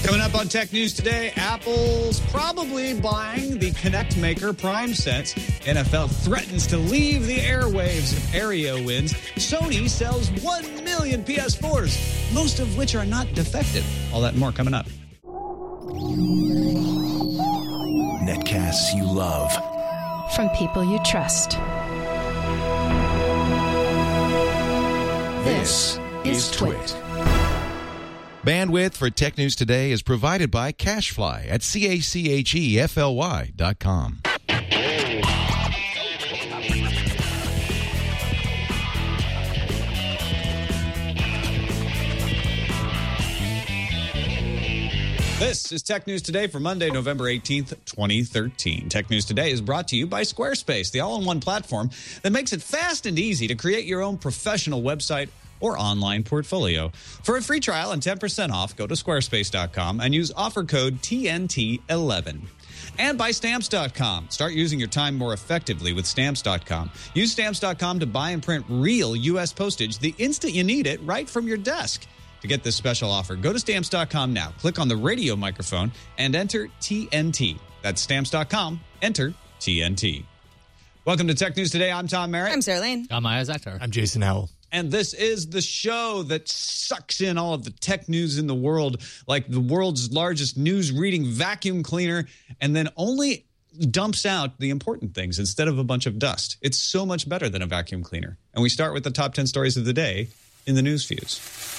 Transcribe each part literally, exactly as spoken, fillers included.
Coming up on Tech News today, Apple's probably buying the Kinect maker PrimeSense. N F L threatens to leave the airwaves if Aereo wins. Sony sells one million P S fours, most of which are not defective. All that and more coming up. Netcasts you love. From people you trust. This is Twit. Bandwidth for Tech News Today is provided by CashFly at C A C H E F L Y dot com. This is Tech News Today for Monday, November eighteenth, twenty thirteen. Tech News Today is brought to you by Squarespace, the all-in-one platform that makes it fast and easy to create your own professional website or online portfolio. For a free trial and ten percent off, go to squarespace dot com and use offer code T N T eleven. And by Stamps dot com. Start using your time more effectively with Stamps dot com. Use Stamps dot com to buy and print real U S postage the instant you need it right from your desk. To get this special offer, go to Stamps dot com now. Click on the radio microphone and enter T N T. That's Stamps dot com. Enter T N T. Welcome to Tech News Today. I'm Tom Merritt. I'm Sarah Lane. I'm Maya Zakhtar. I'm Jason Howell. And this is the show that sucks in all of the tech news in the world, like the world's largest news-reading vacuum cleaner, and then only dumps out the important things instead of a bunch of dust. It's so much better than a vacuum cleaner. And we start with the top ten stories of the day in the news fuse.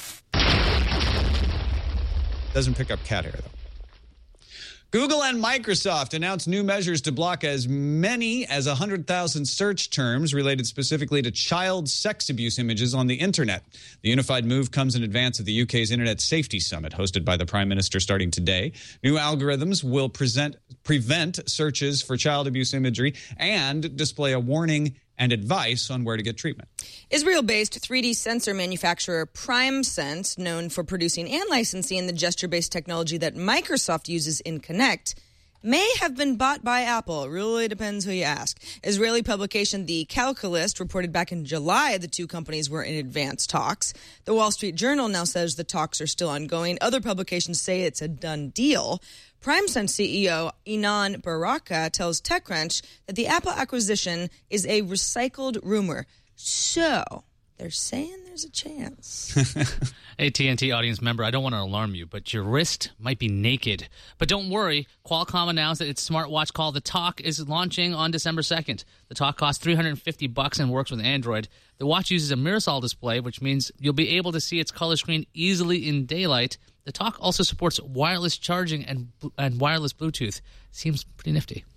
Doesn't pick up cat hair, though. Google and Microsoft announced new measures to block as many as one hundred thousand search terms related specifically to child sex abuse images on the internet. The unified move comes in advance of the U K's Internet Safety Summit, hosted by the Prime Minister starting today. New algorithms will present, prevent searches for child abuse imagery and display a warning and advice on where to get treatment. Israel-based three D sensor manufacturer PrimeSense, known for producing and licensing the gesture-based technology that Microsoft uses in Kinect, may have been bought by Apple. It really depends who you ask. Israeli publication The Calculist reported back in July the two companies were in advanced talks. The Wall Street Journal now says the talks are still ongoing. Other publications say it's a done deal. PrimeSense C E O Inan Baraka tells TechCrunch that the Apple acquisition is a recycled rumor. So they're saying there's a chance. A T and T audience member, I don't want to alarm you, but your wrist might be naked. But don't worry, Qualcomm announced that its smartwatch called the Talk is launching on December second. The Talk costs three hundred fifty bucks and works with Android. The watch uses a Mirasol display, which means you'll be able to see its color screen easily in daylight. The Talk also supports wireless charging and and wireless Bluetooth. Seems pretty nifty.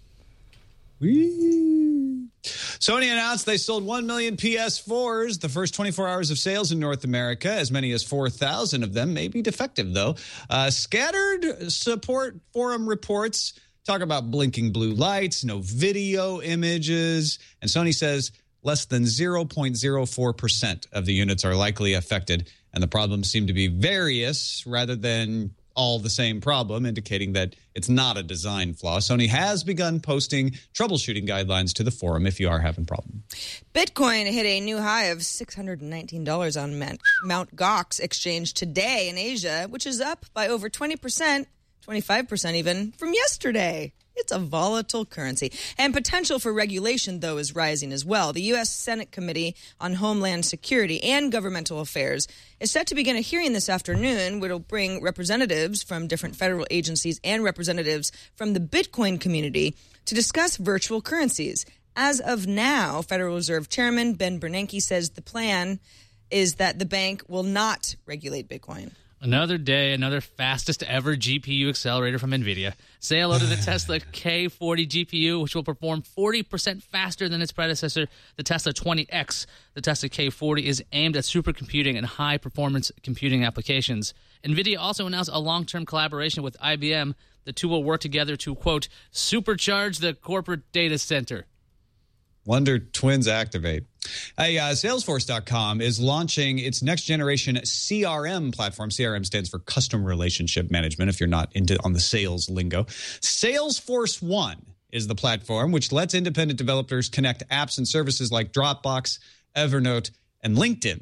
Whee! Sony announced they sold one million P S fours. The first twenty-four hours of sales in North America, as many as four thousand of them may be defective, though. Uh, scattered support forum reports talk about blinking blue lights, no video images, and Sony says less than zero point zero four percent of the units are likely affected, and the problems seem to be various rather than all the same problem, indicating that it's not a design flaw. Sony has begun posting troubleshooting guidelines to the forum if you are having problems. Bitcoin hit a new high of six hundred nineteen dollars on Mount Gox exchange today in Asia, which is up by over twenty percent, twenty-five percent even, from yesterday. It's a volatile currency. And potential for regulation, though, is rising as well. The U S Senate Committee on Homeland Security and Governmental Affairs is set to begin a hearing this afternoon, which will bring representatives from different federal agencies and representatives from the Bitcoin community to discuss virtual currencies. As of now, Federal Reserve Chairman Ben Bernanke says the plan is that the bank will not regulate Bitcoin. Another day, another fastest ever G P U accelerator from NVIDIA. Say hello to the Tesla K forty G P U, which will perform forty percent faster than its predecessor, the Tesla twenty X. The Tesla K forty is aimed at supercomputing and high-performance computing applications. NVIDIA also announced a long-term collaboration with I B M. The two will work together to, quote, supercharge the corporate data center. Wonder Twins activate. Hey, uh, Salesforce dot com is launching its next generation C R M platform. C R M stands for Custom Relationship Management, if you're not into on the sales lingo. Salesforce One is the platform which lets independent developers connect apps and services like Dropbox, Evernote, and LinkedIn.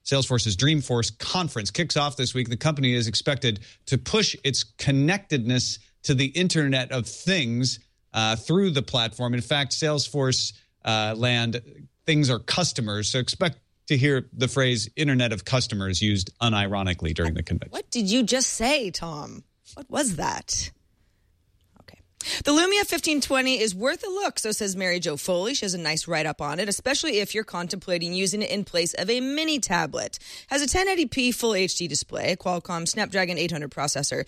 Salesforce's Dreamforce conference kicks off this week. The company is expected to push its connectedness to the Internet of Things uh, through the platform. In fact, Salesforce uh, land, things are customers. So expect to hear the phrase Internet of Customers used unironically during the convention. What did you just say, Tom? What was that? The Lumia fifteen twenty is worth a look, so says Mary Jo Foley. She has a nice write-up on it, especially if you're contemplating using it in place of a mini tablet. Has a ten eighty p full H D display, a Qualcomm Snapdragon eight hundred processor,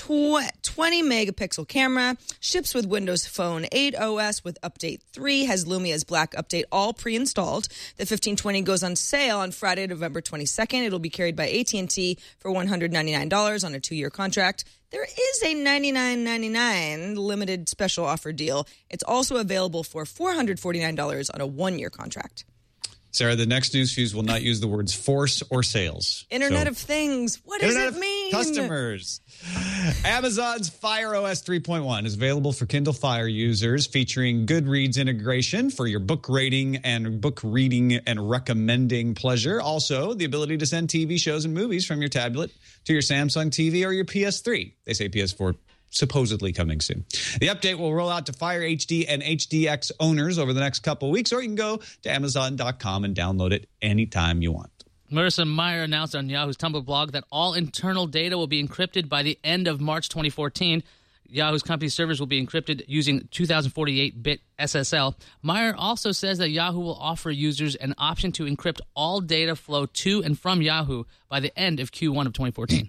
twenty megapixel camera, ships with Windows Phone eight O S with Update three, has Lumia's Black Update all pre-installed. The fifteen twenty goes on sale on Friday, November twenty-second. It'll be carried by A T and T for one hundred ninety-nine dollars on a two-year contract. There is a ninety-nine ninety-nine limited special offer deal. It's also available for four hundred forty-nine dollars on a one-year contract. Sarah, the next news fuse will not use the words force or sales. Internet so, of Things. What does Internet it mean? Customers. Amazon's Fire O S three point one is available for Kindle Fire users, featuring Goodreads integration for your book rating and book reading and recommending pleasure. Also, the ability to send T V shows and movies from your tablet to your Samsung T V or your P S three. They say P S four supposedly coming soon. The update will roll out to Fire H D and H D X owners over the next couple of weeks, or you can go to amazon dot com and download it anytime you want. Marissa Mayer announced on Yahoo's Tumblr blog that all internal data will be encrypted by the end of March twenty fourteen. Yahoo's company servers will be encrypted using two thousand forty-eight bit S S L. Meyer also says that Yahoo will offer users an option to encrypt all data flow to and from Yahoo by the end of Q one of twenty fourteen.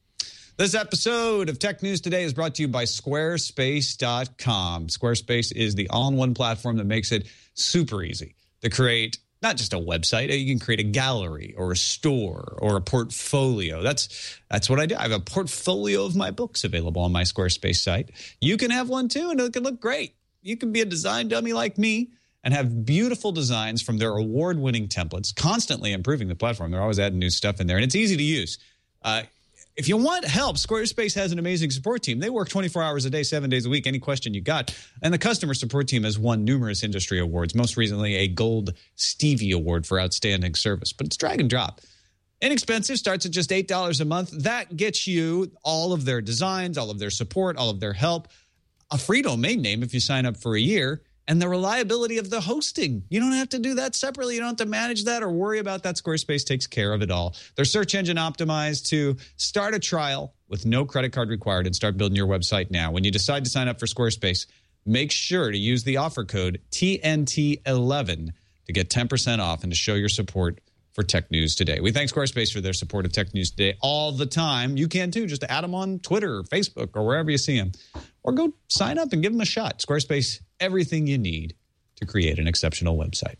This episode of Tech News Today is brought to you by Squarespace dot com. Squarespace is the all-in-one platform that makes it super easy to create not just a website. You can create a gallery or a store or a portfolio. That's that's what I do. I have a portfolio of my books available on my Squarespace site. You can have one too, and it can look great. You can be a design dummy like me and have beautiful designs from their award-winning templates, constantly improving the platform. They're always adding new stuff in there, and it's easy to use. Uh, If you want help, Squarespace has an amazing support team. They work twenty-four hours a day, seven days a week, any question you got. And the customer support team has won numerous industry awards, most recently a Gold Stevie Award for outstanding service. But it's drag and drop. Inexpensive, starts at just eight dollars a month. That gets you all of their designs, all of their support, all of their help, a free domain name if you sign up for a year, and the reliability of the hosting. You don't have to do that separately. You don't have to manage that or worry about that. Squarespace takes care of it all. They're search engine optimized to start a trial with no credit card required and start building your website now. When you decide to sign up for Squarespace, make sure to use the offer code T N T eleven to get ten percent off and to show your support for Tech News Today. We thank Squarespace for their support of Tech News Today all the time. You can too. Just add them on Twitter or Facebook or wherever you see them. Or go sign up and give them a shot. Squarespace, everything you need to create an exceptional website.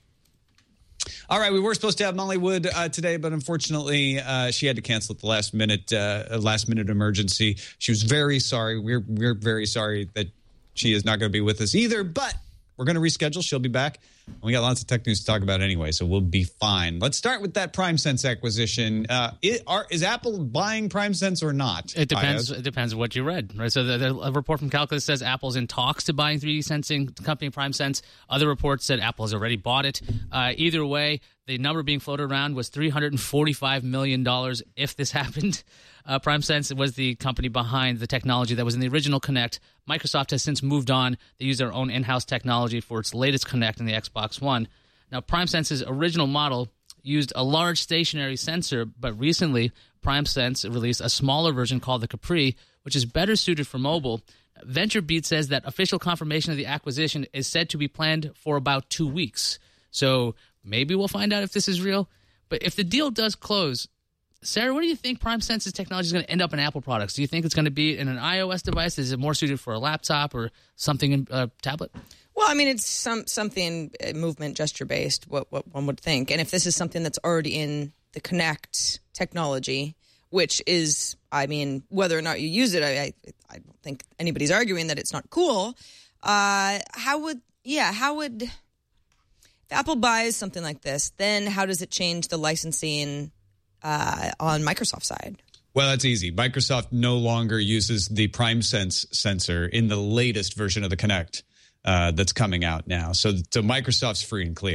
All right, we were supposed to have Molly Wood uh, today, but unfortunately, uh, she had to cancel at the last minute, uh, last minute emergency. She was very sorry. We're we're very sorry that she is not going to be with us either, but we're going to reschedule. She'll be back. We got lots of tech news to talk about anyway, so we'll be fine. Let's start with that PrimeSense acquisition. Uh, it, are, is Apple buying PrimeSense or not? It depends. It depends what you read, right? So the, the a report from Calculus says Apple's in talks to buying three D sensing company PrimeSense. Other reports said Apple has already bought it. Uh, either way, the number being floated around was three hundred forty-five million dollars if this happened. Uh, PrimeSense was the company behind the technology that was in the original Kinect. Microsoft has since moved on. They use their own in-house technology for its latest Kinect in the Xbox One. Now, PrimeSense's original model used a large stationary sensor, but recently PrimeSense released a smaller version called the Capri, which is better suited for mobile. VentureBeat says that official confirmation of the acquisition is said to be planned for about two weeks. So maybe we'll find out if this is real. But if the deal does close, Sarah, what do you think PrimeSense's technology is going to end up in Apple products? Do you think it's going to be in an iOS device? Is it more suited for a laptop or something in a tablet? Well, I mean, it's some something uh, movement gesture based. What what one would think, and if this is something that's already in the Kinect technology, which is, I mean, whether or not you use it, I I, I don't think anybody's arguing that it's not cool. Uh, how would yeah? How would if Apple buys something like this? Then how does it change the licensing uh, on Microsoft's side? Well, that's easy. Microsoft no longer uses the PrimeSense sensor in the latest version of the Kinect uh, that's coming out now. So, so Microsoft's free and clear.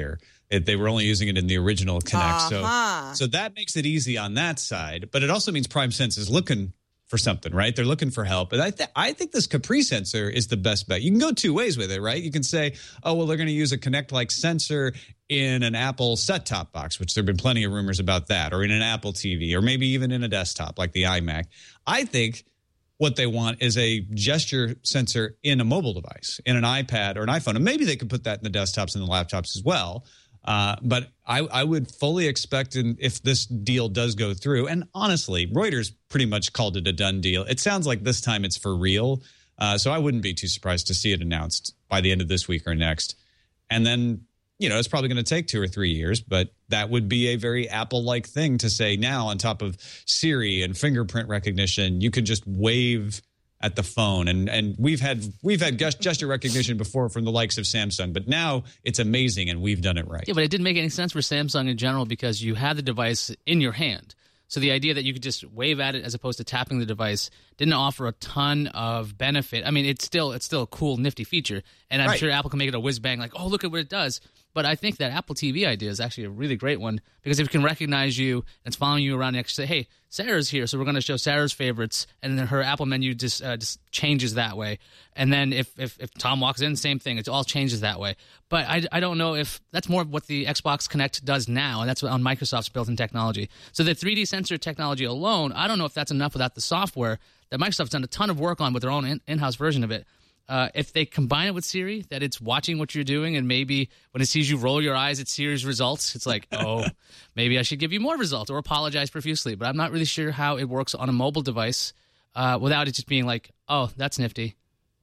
It, they were only using it in the original Kinect. Uh-huh. So, so that makes it easy on that side. But it also means PrimeSense is looking for something, right? They're looking for help. And I, th- I think this Capri sensor is the best bet. You can go two ways with it, right? You can say, oh, well, they're going to use a Kinect-like sensor in an Apple set-top box, which there have been plenty of rumors about that, or in an Apple T V, or maybe even in a desktop like the iMac. I think what they want is a gesture sensor in a mobile device, in an iPad or an iPhone. And maybe they could put that in the desktops and the laptops as well. Uh, but I, I would fully expect, in, if this deal does go through, and honestly, Reuters pretty much called it a done deal. It sounds like this time it's for real. Uh, so I wouldn't be too surprised to see it announced by the end of this week or next. And then, you know, it's probably going to take two or three years, but that would be a very Apple-like thing to say now on top of Siri and fingerprint recognition. You could just wave at the phone, and and we've had we've had gesture recognition before from the likes of Samsung, but now it's amazing, and we've done it right. Yeah, but it didn't make any sense for Samsung in general because you had the device in your hand. So the idea that you could just wave at it as opposed to tapping the device didn't offer a ton of benefit. I mean, it's still it's still a cool, nifty feature, and I'm Right. sure Apple can make it a whiz bang, like, oh, look at what it does. But I think that Apple T V idea is actually a really great one because if it can recognize you and it's following you around, and actually say, hey, Sarah's here, so we're going to show Sarah's favorites, and then her Apple menu just uh, just changes that way. And then if, if if Tom walks in, same thing. It all changes that way. But I, I don't know if that's more of what the Xbox Connect does now, and that's on Microsoft's built-in technology. So the three D sensor technology alone, I don't know if that's enough without the software that Microsoft's done a ton of work on with their own in- in-house version of it. Uh, if they combine it with Siri, that it's watching what you're doing, and maybe when it sees you roll your eyes at Siri's results, it's like, oh, maybe I should give you more results or apologize profusely. But I'm not really sure how it works on a mobile device uh, without it just being like, oh, that's nifty.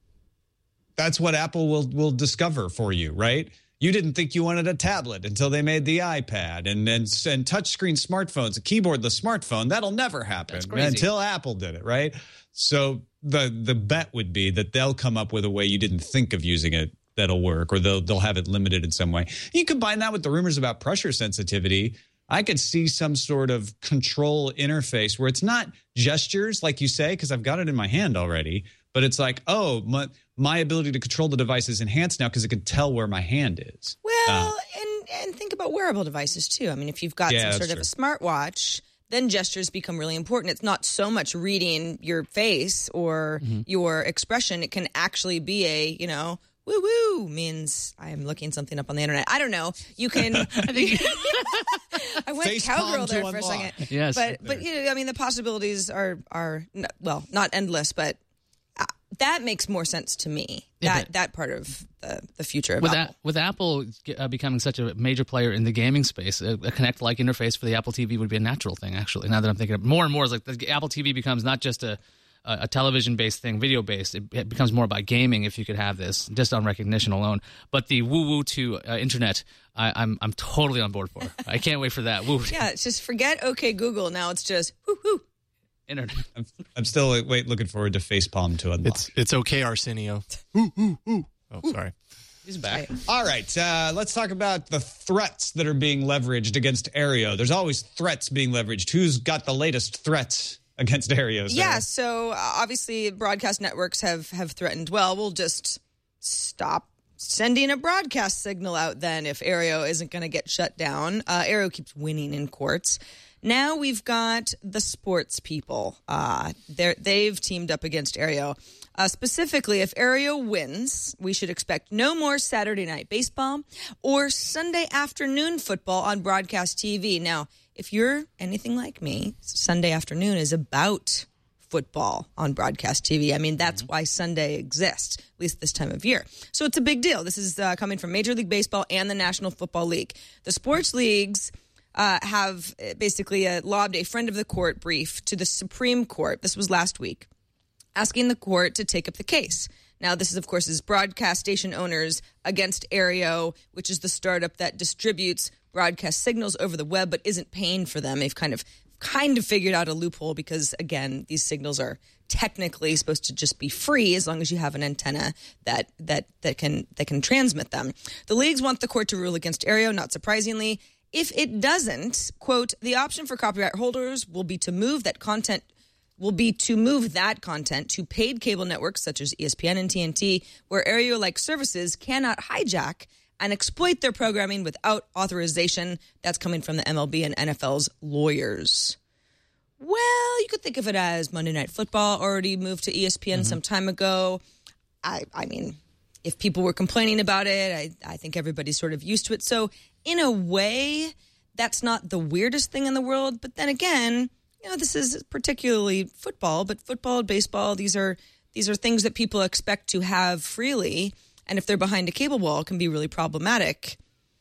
That's what Apple will will discover for you, right? You didn't think you wanted a tablet until they made the iPad, and then and, and touchscreen smartphones, a keyboard, the smartphone. That'll never happen That's crazy. until Apple did it, right? So the the bet would be that they'll come up with a way you didn't think of using it that'll work, or they'll they'll have it limited in some way. You combine that with the rumors about pressure sensitivity. I could see some sort of control interface where it's not gestures, like you say, because I've got it in my hand already, but it's like, oh, my, my ability to control the device is enhanced now because it can tell where my hand is. Well, Uh, and and think about wearable devices too. I mean, if you've got Yeah, some that's sort of a smartwatch, then gestures become really important. It's not so much reading your face or Mm-hmm. your expression. It can actually be a, you know, woo woo means I am looking something up on the internet. I don't know. You can. I think I went Face cowgirl palm to there for a unlock. second. Yes. but but you know, I mean, the possibilities are are n- well, not endless, but uh, that makes more sense to me. Yeah, that but- that part of the the future of With, Apple. a, with Apple uh, becoming such a major player in the gaming space, a, a Kinect-like interface for the Apple T V would be a natural thing, actually. Now that I'm thinking of more and more, is like the Apple T V becomes not just a, a, a television-based thing, video-based. It, it becomes more about gaming if you could have this, just on recognition alone. But the woo-woo to uh, internet, I, I'm I'm totally on board for. I can't wait for that. Woo. Yeah, it's just forget OK Google. Now it's just whoo whoo. Internet. I'm, I'm still wait looking forward to facepalm to unlock. It's it's okay, Arsenio. Ooh, ooh, ooh. Oh, sorry. He's back. All right, uh, let's talk about the threats that are being leveraged against Aereo. There's always threats being leveraged. Who's got the latest threats against Aereo? Sarah? Yeah, so uh, obviously broadcast networks have have threatened, well, we'll just stop sending a broadcast signal out then if Aereo isn't going to get shut down. Uh, Aereo keeps winning in courts. Now we've got the sports people. Uh, they're, they've teamed up against Aereo. Uh, specifically, if Aereo wins, we should expect no more Saturday night baseball or Sunday afternoon football on broadcast T V. Now, if you're anything like me, Sunday afternoon is about football on broadcast T V. I mean, that's why Sunday exists, at least this time of year. So it's a big deal. This is uh, coming from Major League Baseball and the National Football League. The sports leagues uh, have basically uh, lobbed a friend of the court brief to the Supreme Court. This was last week, asking the court to take up the case. Now, this is, of course, is broadcast station owners against Aereo, which is the startup that distributes broadcast signals over the web but isn't paying for them. They've kind of kind of figured out a loophole because, again, these signals are technically supposed to just be free as long as you have an antenna that that that can that can transmit them. The leagues want the court to rule against Aereo, not surprisingly. If it doesn't, quote, the option for copyright holders will be to move that content will be to move that content to paid cable networks such as E S P N and T N T, where Aereo-like services cannot hijack and exploit their programming without authorization. That's coming from the M L B and N F L's lawyers. Well, you could think of it as Monday Night Football already moved to E S P N mm-hmm. some time ago. I, I mean, if people were complaining about it, I, I think everybody's sort of used to it. So in a way, that's not the weirdest thing in the world. But then again, you know, this is particularly football, but football, baseball, these are these are things that people expect to have freely. And if they're behind a cable wall, it can be really problematic.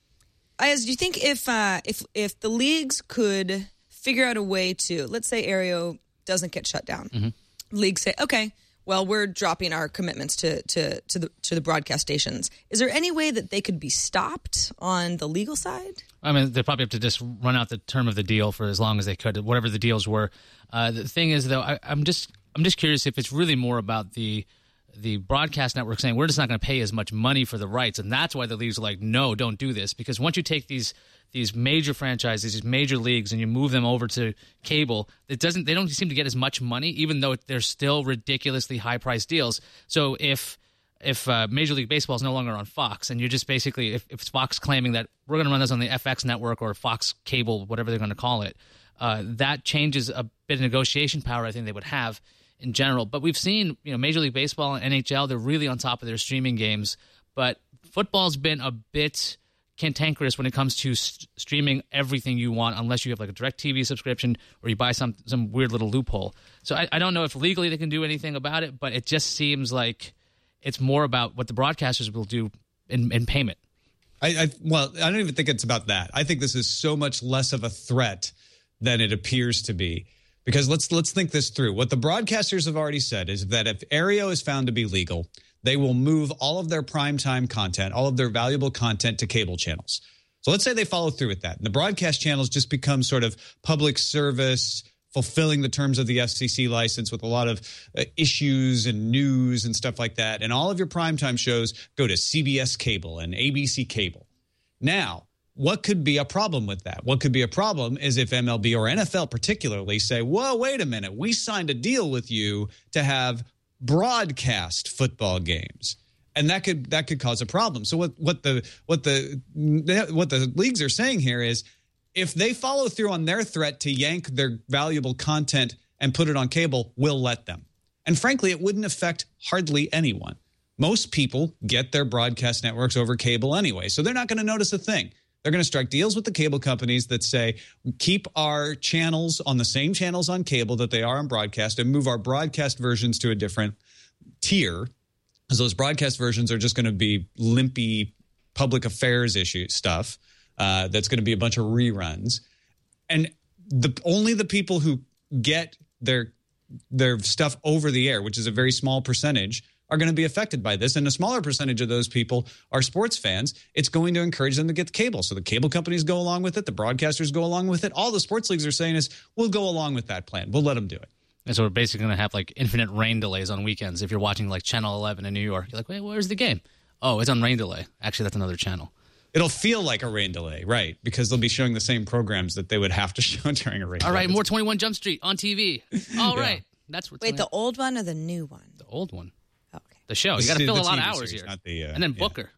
As do you think if uh, if if the leagues could figure out a way to, let's say Aereo doesn't get shut down, mm-hmm. leagues say, okay, well, we're dropping our commitments to to to the to the broadcast stations. Is there any way that they could be stopped on the legal side? I mean, they probably have to just run out the term of the deal for as long as they could, whatever the deals were. Uh, the thing is, though, I, I'm just I'm just curious if it's really more about the the broadcast network saying we're just not going to pay as much money for the rights, and that's why the leagues are like, no, don't do this. Because once you take these these major franchises, these major leagues, and you move them over to cable, it doesn't they don't seem to get as much money, even though they're still ridiculously high priced deals. So if if uh, Major League Baseball is no longer on Fox, and you're just basically if, if it's Fox claiming that we're going to run this on the F X network or Fox Cable, whatever they're going to call it, uh, that changes a bit of negotiation power I think they would have in general. But we've seen, you know, Major League Baseball and N H L, they're really on top of their streaming games. But football's been a bit cantankerous when it comes to st- streaming everything you want, unless you have like a DirecTV subscription or you buy some some weird little loophole. So I, I don't know if legally they can do anything about it, but it just seems like it's more about what the broadcasters will do in, in payment. I, I well, I don't even think it's about that. I think this is so much less of a threat than it appears to be. Because let's let's think this through. What the broadcasters have already said is that if Aereo is found to be legal, they will move all of their primetime content, all of their valuable content to cable channels. So let's say they follow through with that. And the broadcast channels just become sort of public service, fulfilling the terms of the F C C license with a lot of uh, issues and news and stuff like that. And all of your primetime shows go to C B S Cable and A B C Cable. Now, what could be a problem with that? What could be a problem is if M L B or N F L particularly say, whoa, wait a minute, we signed a deal with you to have broadcast football games. And that could that could cause a problem. So what what the what the what the leagues are saying here is if they follow through on their threat to yank their valuable content and put it on cable, we'll let them. And frankly, it wouldn't affect hardly anyone. Most people get their broadcast networks over cable anyway, so they're not going to notice a thing. They're going to strike deals with the cable companies that say, keep our channels on the same channels on cable that they are on broadcast and move our broadcast versions to a different tier, because those broadcast versions are just going to be limpy public affairs issue stuff uh, that's going to be a bunch of reruns. And the only the people who get their their stuff over the air, which is a very small percentage, are going to be affected by this. And a smaller percentage of those people are sports fans. It's going to encourage them to get the cable. So the cable companies go along with it. The broadcasters go along with it. All the sports leagues are saying is, we'll go along with that plan. We'll let them do it. And so we're basically going to have like infinite rain delays on weekends. If you're watching like Channel eleven in New York, you're like, wait, where's the game? Oh, it's on rain delay. Actually, that's another channel. It'll feel like a rain delay, right? Because they'll be showing the same programs that they would have to show during a rain delay. All right, more twenty-one Jump Street on T V. All yeah. right. That's what's Wait, the old one or the new one? The old one. Okay. The show. You got to fill a lot of hours series, here. Not the, uh, and then yeah. Booker,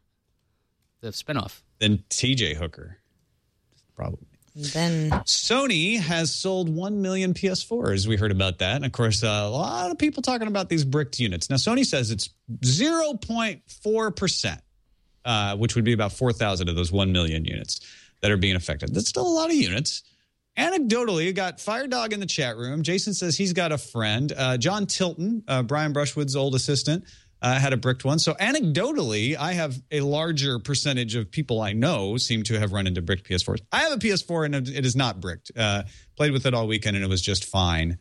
the spinoff. Then T J Hooker, probably. Then Sony has sold one million P S fours. We heard about that. And, of course, uh, a lot of people talking about these bricked units. Now, Sony says it's zero point four percent, uh, which would be about four thousand of those one million units that are being affected. That's still a lot of units. Anecdotally, you got Firedog in the chat room. Jason says he's got a friend. Uh, John Tilton, uh, Brian Brushwood's old assistant, uh, had a bricked one. So anecdotally, I have a larger percentage of people I know seem to have run into bricked P S fours. I have a P S four and it is not bricked. Uh, played with it all weekend and it was just fine.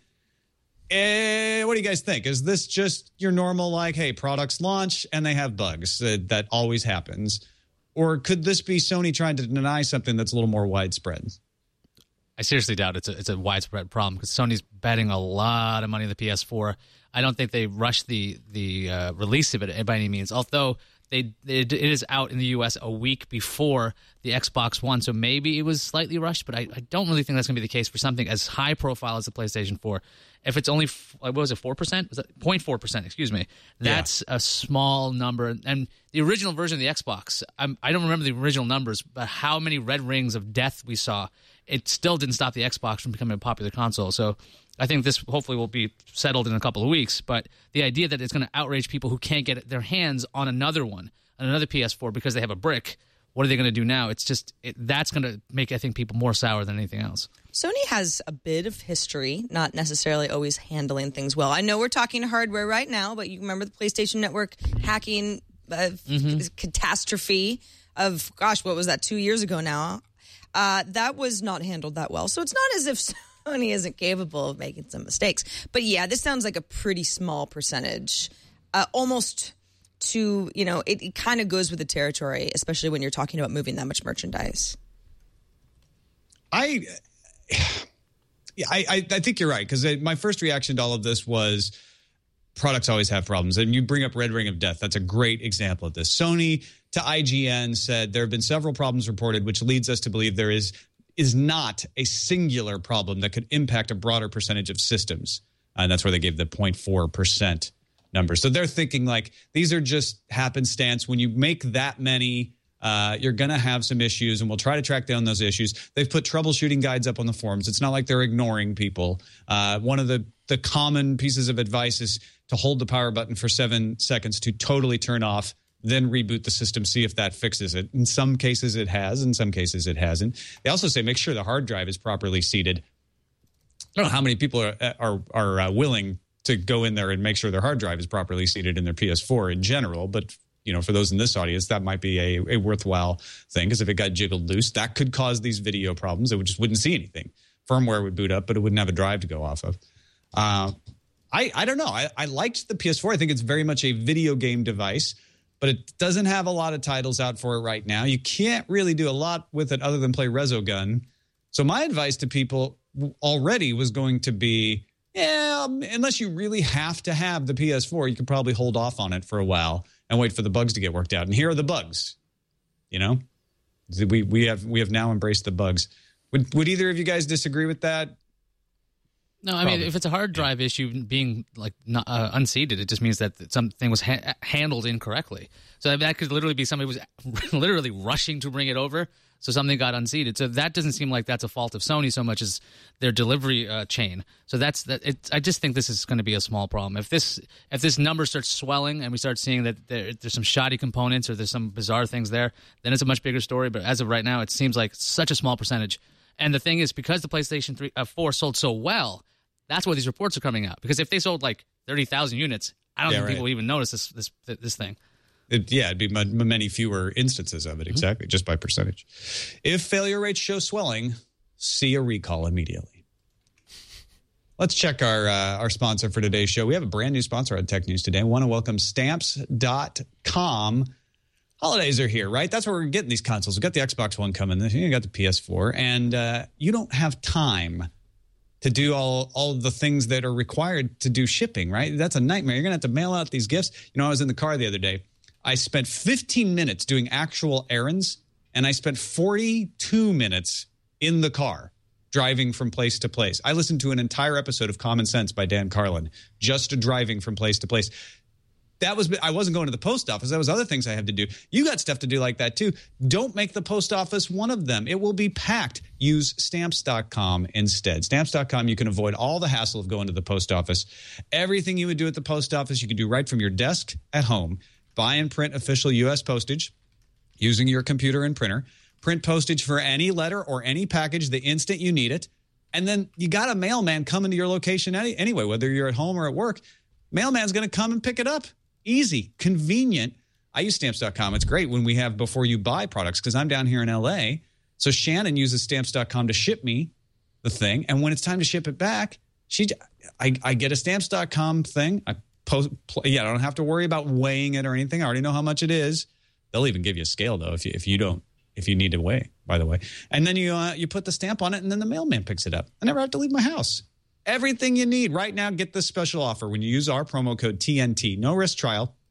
Eh, what do you guys think? Is this just your normal, like, hey, products launch and they have bugs? Uh, that always happens. Or could this be Sony trying to deny something that's a little more widespread? I seriously doubt it's a, it's a widespread problem because Sony's betting a lot of money on the P S four. I don't think they rushed the the uh, release of it by any means, although they it, it is out in the U S a week before the Xbox One, so maybe it was slightly rushed, but I, I don't really think that's going to be the case for something as high profile as the PlayStation four. If it's only, what was it, four percent? Was that zero point four percent, excuse me. That's yeah. a small number. And the original version of the Xbox, I'm, I don't remember the original numbers, but how many red rings of death we saw, it still didn't stop the Xbox from becoming a popular console. So I think this hopefully will be settled in a couple of weeks, but the idea that it's going to outrage people who can't get their hands on another one, on another P S four because they have a brick, what are they going to do now? It's just, it, that's going to make, I think, people more sour than anything else. Sony has a bit of history, not necessarily always handling things well. I know we're talking hardware right now, but you remember the PlayStation Network hacking uh, mm-hmm. catastrophe of, gosh, what was that, two years ago now? Uh, that was not handled that well. So it's not as if Sony isn't capable of making some mistakes. But yeah, this sounds like a pretty small percentage, uh, almost to, you know, it, it kind of goes with the territory, especially when you're talking about moving that much merchandise. I, yeah, I, I think you're right, because my first reaction to all of this was products always have problems. And you bring up Red Ring of Death. That's a great example of this. Sony to I G N said there have been several problems reported, which leads us to believe there is is not a singular problem that could impact a broader percentage of systems. And that's where they gave the zero point four percent number. So they're thinking like these are just happenstance. When you make that many, uh, you're going to have some issues, and we'll try to track down those issues. They've put troubleshooting guides up on the forums. It's not like they're ignoring people. Uh, one of the, the common pieces of advice is to hold the power button for seven seconds to totally turn off, then reboot the system, see if that fixes it. In some cases it has, in some cases it hasn't. They also say make sure the hard drive is properly seated. I don't know how many people are are, are uh, willing to go in there and make sure their hard drive is properly seated in their P S four in general, but you know, for those in this audience, that might be a, a worthwhile thing, because if it got jiggled loose, that could cause these video problems. It would just wouldn't see anything. Firmware would boot up, but it wouldn't have a drive to go off of. Uh, I, I don't know. I, I liked the P S four. I think it's very much a video game device, but it doesn't have a lot of titles out for it right now. You can't really do a lot with it other than play Resogun. So my advice to people already was going to be, yeah, unless you really have to have the P S four, you could probably hold off on it for a while and wait for the bugs to get worked out. And here are the bugs. You know, we we have we have now embraced the bugs. Would would either of you guys disagree with that? No, I Probably. mean, if it's a hard drive yeah. issue being like not, uh, unseated, it just means that something was ha- handled incorrectly. So that could literally be somebody was literally rushing to bring it over, so something got unseated. So that doesn't seem like that's a fault of Sony so much as their delivery uh, chain. So that's that. It, I just think this is going to be a small problem. If this if this number starts swelling and we start seeing that there, there's some shoddy components or there's some bizarre things there, then it's a much bigger story. But as of right now, it seems like such a small percentage. And the thing is, because the PlayStation three, uh, four sold so well, that's why these reports are coming out. Because if they sold like thirty thousand units, I don't yeah, think right. people would even notice this this this thing. It, yeah, it'd be m- many fewer instances of it, exactly, mm-hmm. just by percentage. If failure rates show swelling, see a recall immediately. Let's check our uh, our sponsor for today's show. We have a brand new sponsor on Tech News Today. I want to welcome Stamps dot com. Holidays are here, right? That's where we're getting these consoles. We've got the Xbox One coming. You got the P S four. And uh, you don't have time to do all, all the things that are required to do shipping, right? That's a nightmare. You're going to have to mail out these gifts. You know, I was in the car the other day. I spent fifteen minutes doing actual errands, and I spent forty-two minutes in the car driving from place to place. I listened to an entire episode of Common Sense by Dan Carlin, just driving from place to place. That was, I wasn't going to the post office. That was other things I had to do. You got stuff to do like that too. Don't make the post office one of them. It will be packed. Use Stamps dot com instead. Stamps dot com, you can avoid all the hassle of going to the post office. Everything you would do at the post office, you can do right from your desk at home. Buy and print official U S postage using your computer and printer. Print postage for any letter or any package the instant you need it. And then you got a mailman coming to your location any, anyway, whether you're at home or at work. Mailman's going to come and pick it up. Easy, convenient. I use Stamps dot com. It's great when we have before you buy products because I'm down here in L A. So Shannon uses Stamps dot com to ship me the thing. And when it's time to ship it back, she, I, I get a Stamps dot com thing. I post, yeah, I don't have to worry about weighing it or anything. I already know how much it is. They'll even give you a scale though if you if you don't if you need to weigh, by the way. And then you uh, you put the stamp on it, and then the mailman picks it up. I never have to leave my house. Everything you need right now. Get this special offer when you use our promo code T N T. No risk trial.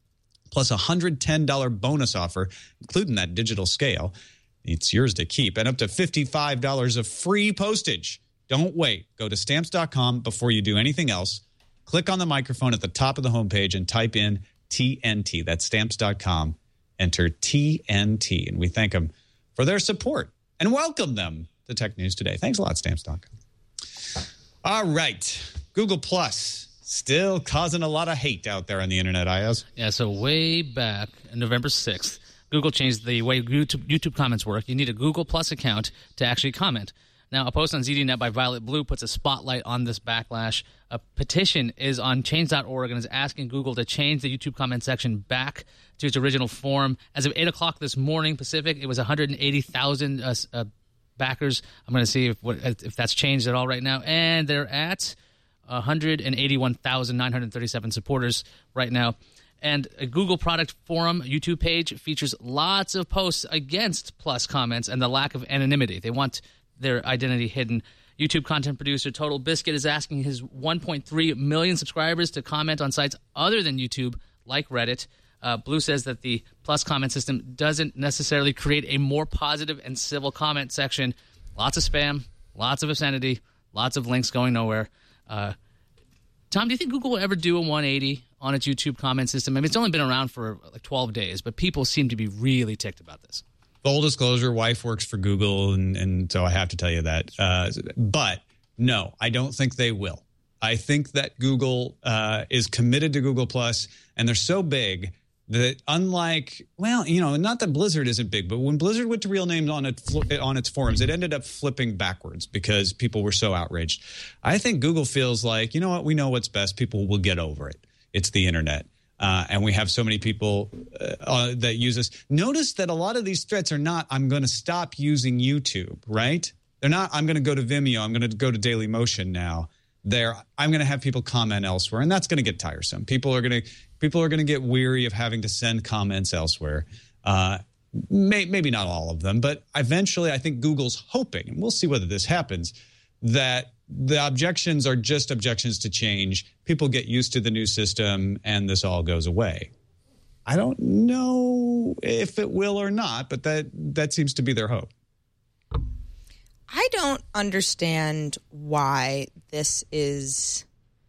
plus a one hundred ten dollars bonus offer, including that digital scale. It's yours to keep, and up to fifty-five dollars of free postage. Don't wait. Go to stamps dot com before you do anything else. Click on the microphone at the top of the homepage and type in T N T. That's stamps dot com. Enter T N T, and we thank them for their support and welcome them to Tech News Today. Thanks a lot, stamps dot com. All right. Google Plus, still causing a lot of hate out there on the internet, Ayaz. Yeah, so way back on November sixth, Google changed the way YouTube, YouTube comments work. You need a Google Plus account to actually comment. Now, a post on Z D Net by Violet Blue puts a spotlight on this backlash. A petition is on change dot org and is asking Google to change the YouTube comment section back to its original form. As of eight o'clock this morning Pacific, it was one hundred eighty thousand uh, uh, backers. I'm going to see if what, if that's changed at all right now. And they're at one hundred eighty-one thousand nine hundred thirty-seven supporters right now. And a Google Product Forum YouTube page features lots of posts against Plus comments and the lack of anonymity. They want their identity hidden. YouTube content producer Total Biscuit is asking his one point three million subscribers to comment on sites other than YouTube, like Reddit. Uh, Blue says that the Plus comment system doesn't necessarily create a more positive and civil comment section. Lots of spam, lots of obscenity, lots of links going nowhere. Uh, Tom, do you think Google will ever do a one eighty on its YouTube comment system? I mean, it's only been around for like twelve days, but people seem to be really ticked about this. Full disclosure, wife works for Google, and, and so I have to tell you that. Uh, but no, I don't think they will. I think that Google uh, is committed to Google Plus, and they're so big that unlike, well, you know, not that Blizzard isn't big, but when Blizzard went to real names on it on its forums, it ended up flipping backwards because people were so outraged. I think Google feels like, you know what, we know what's best. People will get over it. It's the internet. Uh, and we have so many people uh, uh, that use this. Notice that a lot of these threats are not, I'm going to stop using YouTube, right? They're not, I'm going to go to Vimeo. I'm going to go to Dailymotion now. They're, I'm going to have people comment elsewhere, and that's going to get tiresome. People are going to people are going to get weary of having to send comments elsewhere. Uh, may, maybe not all of them, but eventually I think Google's hoping, and we'll see whether this happens, that the objections are just objections to change. People get used to the new system, and this all goes away. I don't know if it will or not, but that that seems to be their hope. I don't understand why this is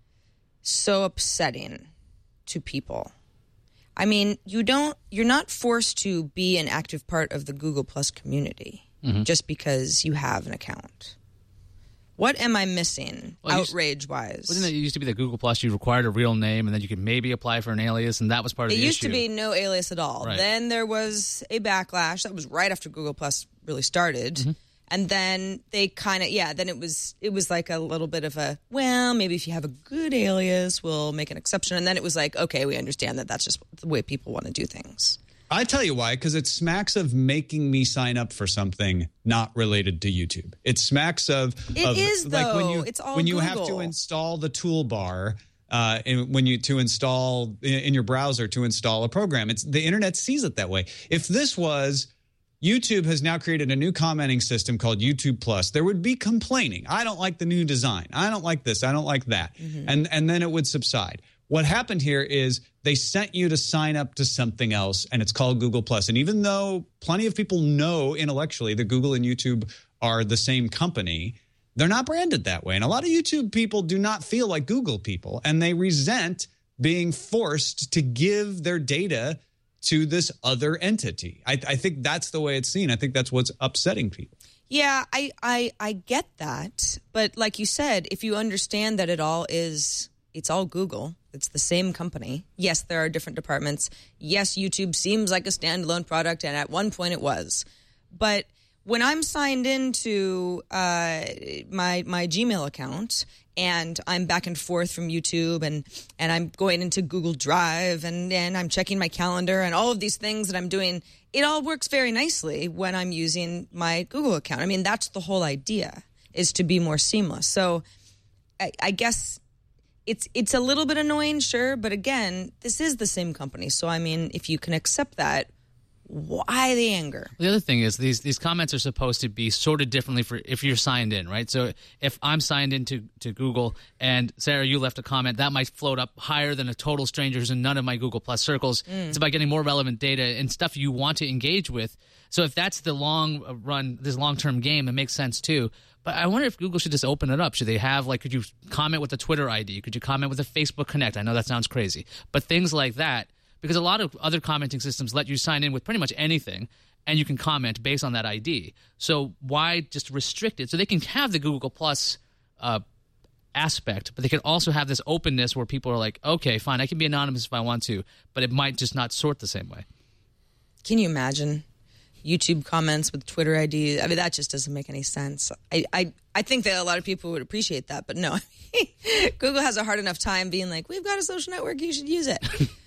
so upsetting to people. I mean, you don't, you're not forced to be an active part of the Google Plus community mm-hmm. just because you have an account. What am I missing, well, outrage-wise? Wasn't it used to be that Google Plus, you required a real name, and then you could maybe apply for an alias, and that was part of it the issue? It used to be no alias at all. Right. Then there was a backlash. That was right after Google Plus really started. Mm-hmm. And then they kind of, yeah, then it was it was like a little bit of a, well, maybe if you have a good alias, we'll make an exception. And then it was like, okay, we understand that that's just the way people want to do things. I tell you why, because it smacks of making me sign up for something not related to YouTube. It smacks of it of, is like though. When you, it's all when you Google. have to install the toolbar, uh, and when you to install in, in your browser to install a program. It's the internet sees it that way. If this was YouTube has now created a new commenting system called YouTube Plus, there would be complaining. I don't like the new design. I don't like this. I don't like that. Mm-hmm. And and then it would subside. What happened here is they sent you to sign up to something else, and it's called Google Plus. And even though plenty of people know intellectually that Google and YouTube are the same company, they're not branded that way. And a lot of YouTube people do not feel like Google people, and they resent being forced to give their data to this other entity. I, I think that's the way it's seen. I think that's what's upsetting people. Yeah, I, I, I get that. But like you said, if you understand that it all is... It's all Google. It's the same company. Yes, there are different departments. Yes, YouTube seems like a standalone product, and at one point it was. But when I'm signed into uh, my my Gmail account and I'm back and forth from YouTube and, and I'm going into Google Drive and, and I'm checking my calendar and all of these things that I'm doing, it all works very nicely when I'm using my Google account. I mean, that's the whole idea, is to be more seamless. So I, I guess... It's it's a little bit annoying, sure, but again, this is the same company. So, I mean, if you can accept that, Why the anger? The other thing is these these comments are supposed to be sorted differently for if you're signed in, right? So if I'm signed into to Google and Sarah, you left a comment, that might float up higher than a total stranger who's in none of my Google Plus circles. Mm. It's about getting more relevant data and stuff you want to engage with. So if that's the long run, this long-term game, it makes sense too. But I wonder if Google should just open it up. Should they have, like, could you comment with a Twitter I D? Could you comment with a Facebook Connect? I know that sounds crazy. But things like that, because a lot of other commenting systems let you sign in with pretty much anything, and you can comment based on that I D. So why just restrict it? So they can have the Google Plus uh, aspect, but they can also have this openness where people are like, okay, fine, I can be anonymous if I want to, but it might just not sort the same way. Can you imagine YouTube comments with Twitter I Ds? I mean, that just doesn't make any sense. I, I, I think that a lot of people would appreciate that, but no. Google has a hard enough time being like, we've got a social network, you should use it.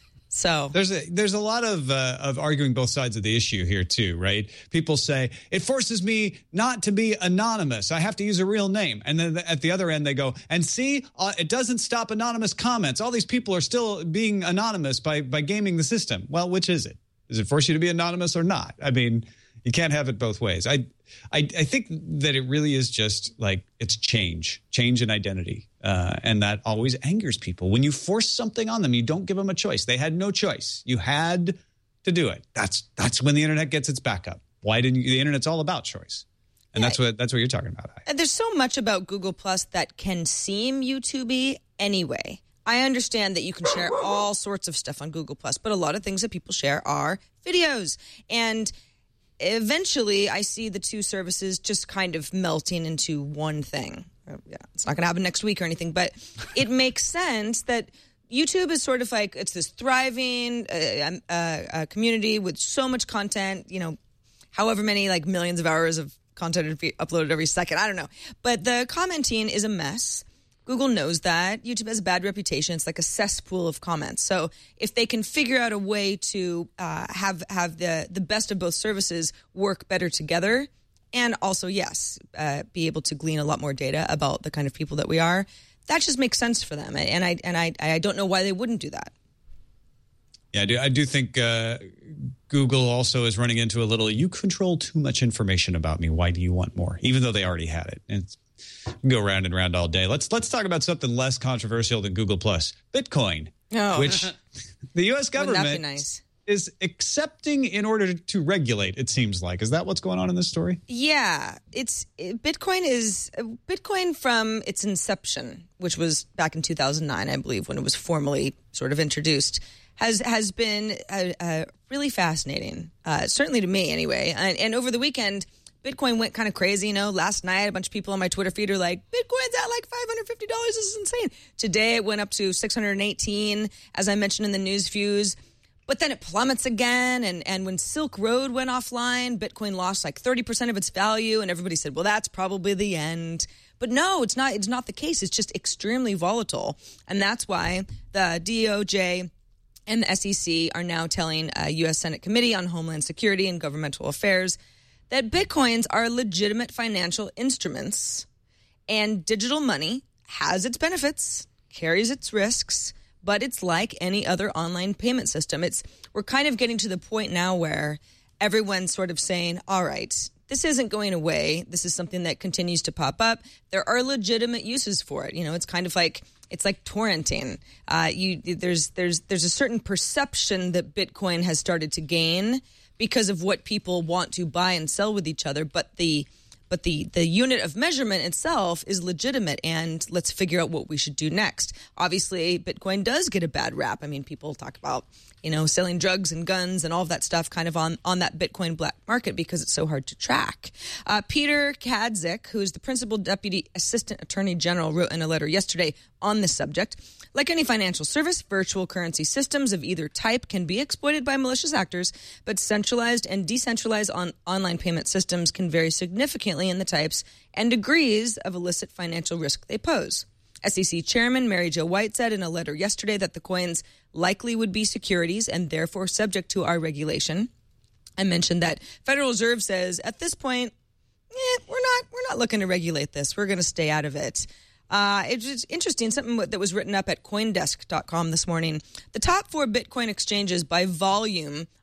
So there's a there's a lot of uh, of arguing both sides of the issue here too, right? People say it forces me not to be anonymous. I have to use a real name, and then at the other end they go, and see, uh, it doesn't stop anonymous comments. All these people are still being anonymous by by gaming the system. Well, which is it? Does it force you to be anonymous or not? I mean, you can't have it both ways. I I, I think that it really is just like it's change, change in identity. Uh, and that always angers people. When you force something on them, you don't give them a choice. They had no choice. You had to do it. That's that's when the internet gets its back up. Why didn't you? The internet's all about choice. And yeah, that's what that's what you're talking about. And there's so much about Google Plus that can seem YouTube-y anyway. I understand that you can share all sorts of stuff on Google Plus, but a lot of things that people share are videos. And eventually I see the two services just kind of melting into one thing. Yeah, it's not going to happen next week or anything, but it makes sense that YouTube is sort of like, it's this thriving uh, uh, uh, community with so much content, you know, however many like millions of hours of content uploaded every second. I don't know. But the commenting is a mess. Google knows that. YouTube has a bad reputation. It's like a cesspool of comments. So if they can figure out a way to uh, have have the, the best of both services work better together, and also, yes, uh, be able to glean a lot more data about the kind of people that we are, that just makes sense for them. And I and I I don't know why they wouldn't do that. Yeah, I do, I do think uh, Google also is running into a little, you control too much information about me. Why do you want more? Even though they already had it. And it's, go round and round all day. Let's let's talk about something less controversial than Google Plus, Bitcoin, oh. which the U S government Wouldn't that be nice? is accepting in order to regulate, it seems like. Is that what's going on in this story? Yeah. It's Bitcoin is Bitcoin from its inception, which was back in two thousand nine, I believe, when it was formally sort of introduced, has has been uh, uh, really fascinating, uh, certainly to me anyway. And, and over the weekend, Bitcoin went kind of crazy. You know, last night, a bunch of people on my Twitter feed are like, Bitcoin's at like five hundred fifty dollars. This is insane. Today, it went up to six hundred eighteen, as I mentioned in the news views. But then it plummets again. And, and when Silk Road went offline, Bitcoin lost like thirty percent of its value. And everybody said, well, that's probably the end. But no, it's not. It's not the case. It's just extremely volatile. And that's why the D O J and the S E C are now telling a U S Senate Committee on Homeland Security and Governmental Affairs that Bitcoins are legitimate financial instruments, and digital money has its benefits, carries its risks, but it's like any other online payment system. It's we're kind of getting to the point now where everyone's sort of saying, all right, this isn't going away. This is something that continues to pop up. There are legitimate uses for it. You know, it's kind of like it's like torrenting. Uh, you there's there's there's a certain perception that Bitcoin has started to gain because of what people want to buy and sell with each other, but the but the the unit of measurement itself is legitimate, and let's figure out what we should do next. Obviously, Bitcoin does get a bad rap. I mean, people talk about, you know, selling drugs and guns and all of that stuff kind of on, on that Bitcoin black market because it's so hard to track. Uh, Peter Kadzik, who is the principal deputy assistant attorney general, wrote in a letter yesterday on this subject. Like any financial service, virtual currency systems of either type can be exploited by malicious actors, but centralized and decentralized on online payment systems can vary significantly in the types and degrees of illicit financial risk they pose. S E C Chairman Mary Jo White said in a letter yesterday that the coins likely would be securities and therefore subject to our regulation. I mentioned that Federal Reserve says at this point, eh, we're not we're not looking to regulate this. We're going to stay out of it. Uh, it's interesting, something that was written up at Coindesk dot com this morning. The top four Bitcoin exchanges by volume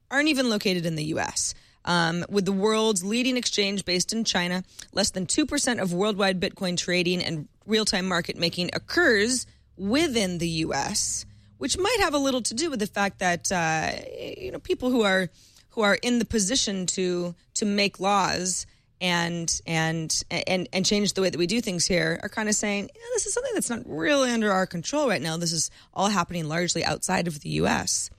aren't even located in the U S. Um, with the world's leading exchange based in China, less than two percent of worldwide Bitcoin trading and real-time market making occurs within the U S, which might have a little to do with the fact that uh, you know people who are who are in the position to to make laws and and and and change the way that we do things here are kind of saying, yeah, this is something that's not really under our control right now. This is all happening largely outside of the U S.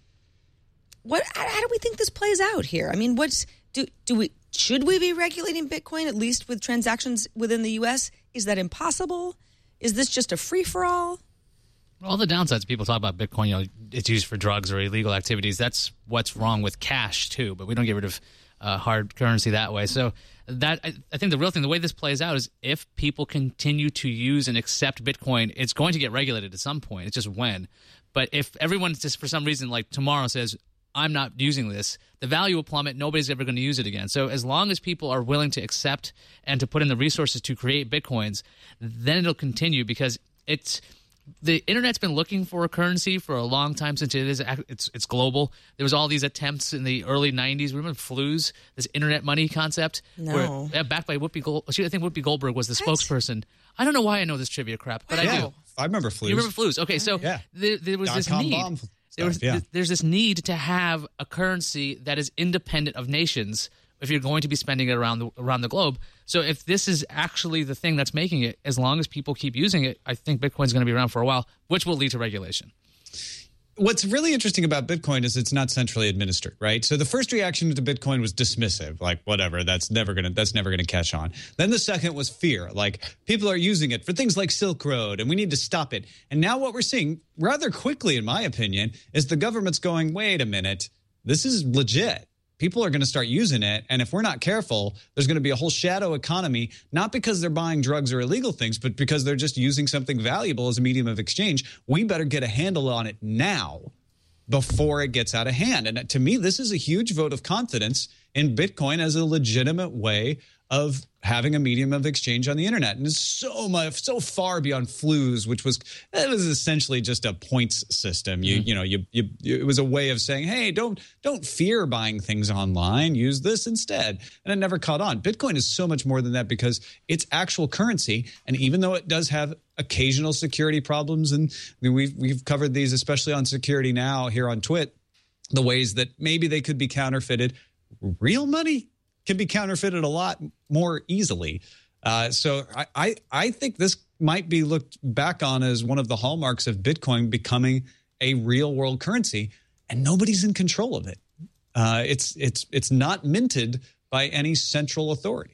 What? How do we think this plays out here? I mean, what's do do we should we be regulating Bitcoin at least with transactions within the U S? Is that impossible? Is this just a free for all? All the downsides people talk about Bitcoin, you know, it's used for drugs or illegal activities. That's what's wrong with cash too. But we don't get rid of uh, hard currency that way. So that I, I think the real thing, the way this plays out, is if people continue to use and accept Bitcoin, it's going to get regulated at some point. It's just when. But if everyone just for some reason, like tomorrow, says, I'm not using this, the value will plummet. Nobody's ever going to use it again. So as long as people are willing to accept and to put in the resources to create Bitcoins, then it'll continue because it's the internet's been looking for a currency for a long time since it is it's it's global. There was all these attempts in the early nineties. Remember Flues, this internet money concept? No. Where, yeah, backed by Whoopi Gold. I think Whoopi Goldberg was the What? spokesperson. I don't know why I know this trivia crap, but yeah, I do. I remember Flues. You remember Flues? Okay, so Yeah. there, there was this Dot-com need. bomb There was, stuff, yeah. There's this need to have a currency that is independent of nations if you're going to be spending it around the around the globe. So if this is actually the thing that's making it, as long as people keep using it, I think Bitcoin's going to be around for a while, which will lead to regulation. What's really interesting about Bitcoin is it's not centrally administered, right? So the first reaction to Bitcoin was dismissive, like whatever, that's never gonna that's never gonna catch on. Then the second was fear, like people are using it for things like Silk Road, and we need to stop it. And now what we're seeing, rather quickly, in my opinion, is the government's going, wait a minute, this is legit. People are going to start using it, and if we're not careful, there's going to be a whole shadow economy, not because they're buying drugs or illegal things, but because they're just using something valuable as a medium of exchange. We better get a handle on it now before it gets out of hand. And to me, this is a huge vote of confidence in Bitcoin as a legitimate way of having a medium of exchange on the internet. And it's so much, so far beyond Flues, which was, it was essentially just a points system. You, mm-hmm. you know, you, you, it was a way of saying, hey, don't, don't fear buying things online. Use this instead. And it never caught on. Bitcoin is so much more than that because it's actual currency. And even though it does have occasional security problems, and we've, we've covered these, especially on Security Now here on Twit, the ways that maybe they could be counterfeited, real money can be counterfeited a lot more easily. Uh, so I, I, I think this might be looked back on as one of the hallmarks of Bitcoin becoming a real world currency, and nobody's in control of it. Uh, it's it's it's not minted by any central authority.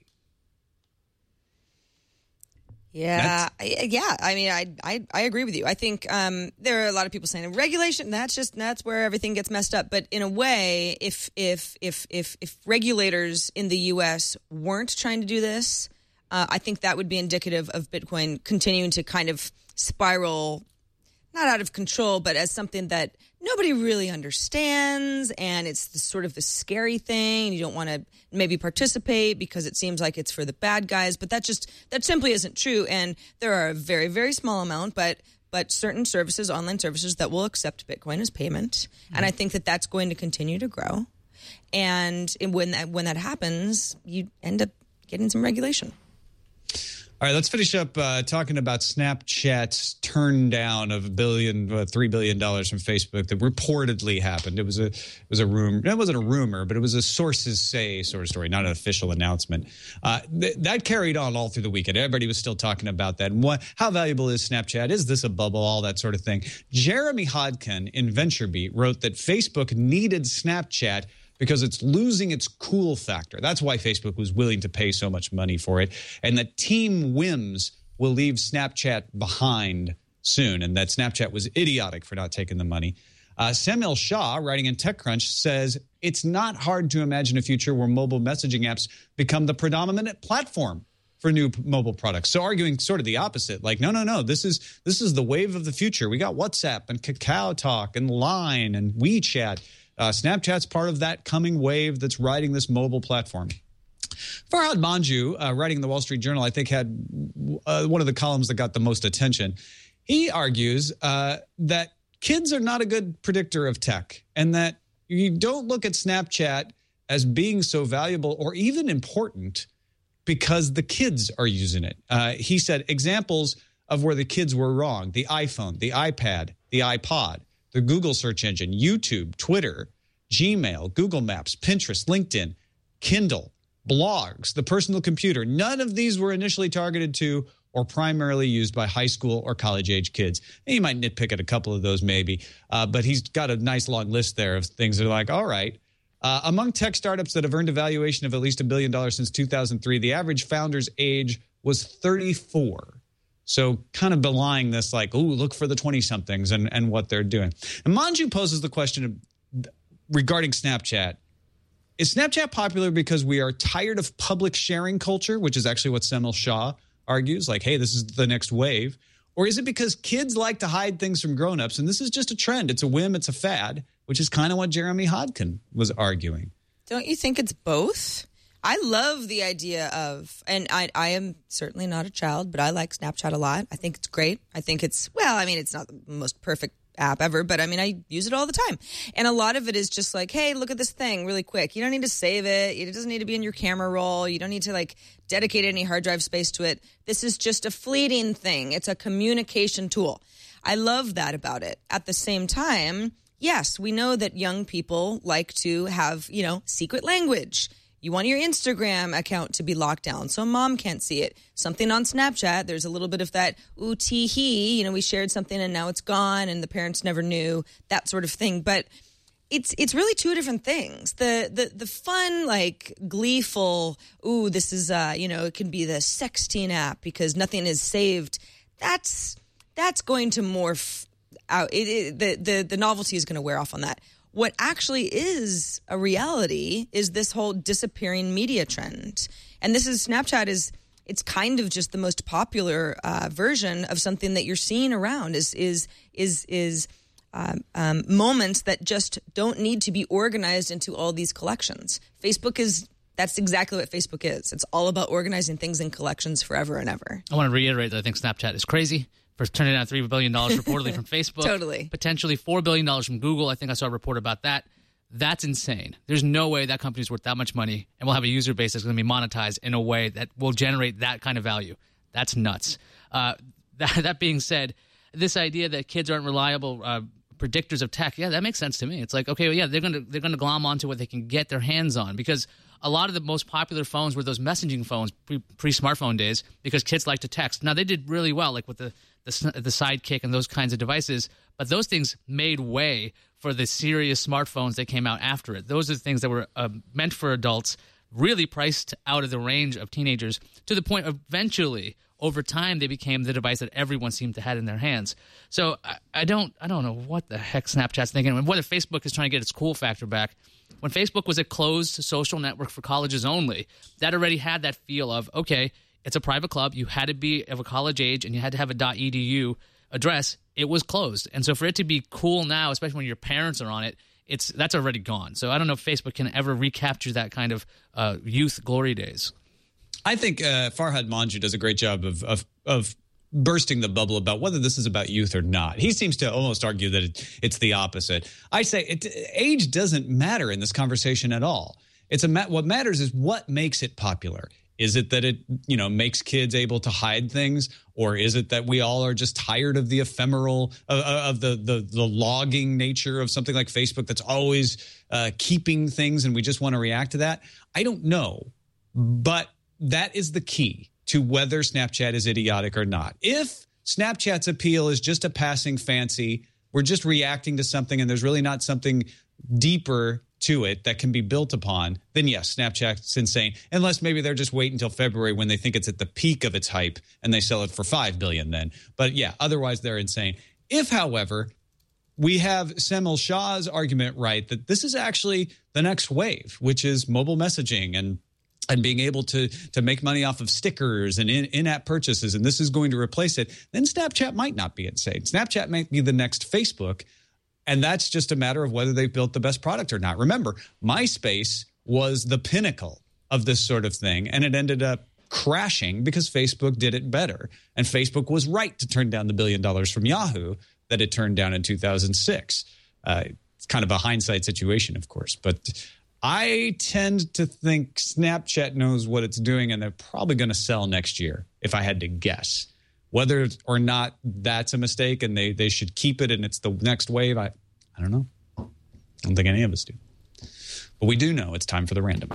Yeah, I, yeah. I mean, I, I I agree with you. I think um, there are a lot of people saying regulation. That's just that's where everything gets messed up. But in a way, if if if if if regulators in the U S weren't trying to do this, uh, I think that would be indicative of Bitcoin continuing to kind of spiral, not out of control, but as something that nobody really understands, and it's the, sort of the scary thing. You don't want to maybe participate because it seems like it's for the bad guys, but that just that simply isn't true. And there are a very, very small amount, but but certain services, online services, that will accept Bitcoin as payment, mm-hmm. and I think that that's going to continue to grow. And when that when that happens, you end up getting some regulation. All right, let's finish up uh, talking about Snapchat's turn down of a billion, uh, three billion dollars from Facebook that reportedly happened. It was a, it was a rumor. It wasn't a rumor, but it was a sources say sort of story, not an official announcement. Uh, th- that carried on all through the weekend. Everybody was still talking about that. And what, how valuable is Snapchat? Is this a bubble? All that sort of thing. Jeremy Hodkin in VentureBeat wrote that Facebook needed Snapchat because it's losing its cool factor. That's why Facebook was willing to pay so much money for it. And that Team Wims will leave Snapchat behind soon, and that Snapchat was idiotic for not taking the money. Uh, Samuel Shaw, writing in TechCrunch, says it's not hard to imagine a future where mobile messaging apps become the predominant platform for new p- mobile products. So arguing sort of the opposite, like, no, no, no, this is this is the wave of the future. We got WhatsApp and Kakao Talk and Line and WeChat. Uh, Snapchat's part of that coming wave that's riding this mobile platform. Farhad Manjoo, uh, writing in the Wall Street Journal, I think had uh, one of the columns that got the most attention. He argues uh, that kids are not a good predictor of tech, and that you don't look at Snapchat as being so valuable or even important because the kids are using it. Uh, he said examples of where the kids were wrong: the iPhone, the iPad, the iPod, the Google search engine, YouTube, Twitter, Gmail, Google Maps, Pinterest, LinkedIn, Kindle, blogs, the personal computer. None of these were initially targeted to or primarily used by high school or college-age kids. And you might nitpick at a couple of those maybe, uh, but he's got a nice long list there of things that are like, all right. Uh, among tech startups that have earned a valuation of at least a billion dollars since two thousand three, the average founder's age was thirty-four. So kind of belying this like, oh, look for the twenty-somethings and, and what they're doing. And Manju poses the question of, regarding Snapchat. Is Snapchat popular because we are tired of public sharing culture, which is actually what Semil Shah argues, like, hey, this is the next wave? Or is it because kids like to hide things from grown-ups, and this is just a trend? It's a whim, it's a fad, which is kind of what Jeremy Hodkin was arguing. Don't you think it's both? I love the idea of, and I, I am certainly not a child, but I like Snapchat a lot. I think it's great. I think it's, well, I mean, it's not the most perfect app ever, but I mean, I use it all the time. And a lot of it is just like, hey, look at this thing really quick. You don't need to save it. It doesn't need to be in your camera roll. You don't need to like dedicate any hard drive space to it. This is just a fleeting thing. It's a communication tool. I love that about it. At the same time, yes, we know that young people like to have, you know, secret language. You want your Instagram account to be locked down so mom can't see it. Something on Snapchat, there's a little bit of that, ooh, tee hee, you know, we shared something and now it's gone and the parents never knew, that sort of thing. But it's it's really two different things. The the the fun, like, gleeful, ooh, this is, uh, you know, it can be the sexting app because nothing is saved. That's that's going to morph out. It, it, the, the, the novelty is going to wear off on that. What actually is a reality is this whole disappearing media trend. And this is, Snapchat is, it's kind of just the most popular uh, version of something that you're seeing around is, is, is, is um, um, moments that just don't need to be organized into all these collections. Facebook is, that's exactly what Facebook is. It's all about organizing things in collections forever and ever. I want to reiterate that I think Snapchat is crazy. For turning down three billion dollars reportedly from Facebook. Totally. Potentially four billion dollars from Google. I think I saw a report about that. That's insane. There's no way that company's worth that much money and will have a user base that's going to be monetized in a way that will generate that kind of value. That's nuts. Uh, that, that being said, this idea that kids aren't reliable uh, predictors of tech, yeah, that makes sense to me. It's like, okay, well, yeah, they're going to they're going to glom onto what they can get their hands on because a lot of the most popular phones were those messaging phones pre, pre-smartphone days because kids like to text. Now, they did really well, like with the The, the Sidekick and those kinds of devices, but those things made way for the serious smartphones that came out after it. Those are the things that were uh, meant for adults, really priced out of the range of teenagers, to the point eventually, over time, they became the device that everyone seemed to have in their hands. So I, I don't I don't know what the heck Snapchat's thinking, and whether Facebook is trying to get its cool factor back. When Facebook was a closed social network for colleges only, that already had that feel of, okay, it's a private club. You had to be of a college age, and you had to have a .edu address. It was closed, and so for it to be cool now, especially when your parents are on it, it's that's already gone. So I don't know if Facebook can ever recapture that kind of uh, youth glory days. I think uh, Farhad Manjoo does a great job of, of of bursting the bubble about whether this is about youth or not. He seems to almost argue that it, it's the opposite. I say it, age doesn't matter in this conversation at all. It's a ma- what matters is what makes it popular. Is it that it, you know, makes kids able to hide things, or is it that we all are just tired of the ephemeral, uh, of the, the the logging nature of something like Facebook that's always uh, keeping things, and we just want to react to that? I don't know, but that is the key to whether Snapchat is idiotic or not. If Snapchat's appeal is just a passing fancy, we're just reacting to something, and there's really not something deeper to it that can be built upon, then yes, Snapchat's insane. Unless maybe they're just waiting until February when they think it's at the peak of its hype and they sell it for five billion dollars then. But yeah, otherwise they're insane. If, however, we have Semil Shah's argument right that this is actually the next wave, which is mobile messaging and and being able to to make money off of stickers and in, in-app purchases, and this is going to replace it, then Snapchat might not be insane. Snapchat might be the next Facebook. And that's just a matter of whether they've built the best product or not. Remember, MySpace was the pinnacle of this sort of thing, and it ended up crashing because Facebook did it better. And Facebook was right to turn down the billion dollars from Yahoo that it turned down in two thousand six. Uh, it's kind of a hindsight situation, of course. But I tend to think Snapchat knows what it's doing, and they're probably going to sell next year, if I had to guess. Whether or not that's a mistake and they, they should keep it and it's the next wave, I, I don't know. I don't think any of us do. But we do know it's time for the random.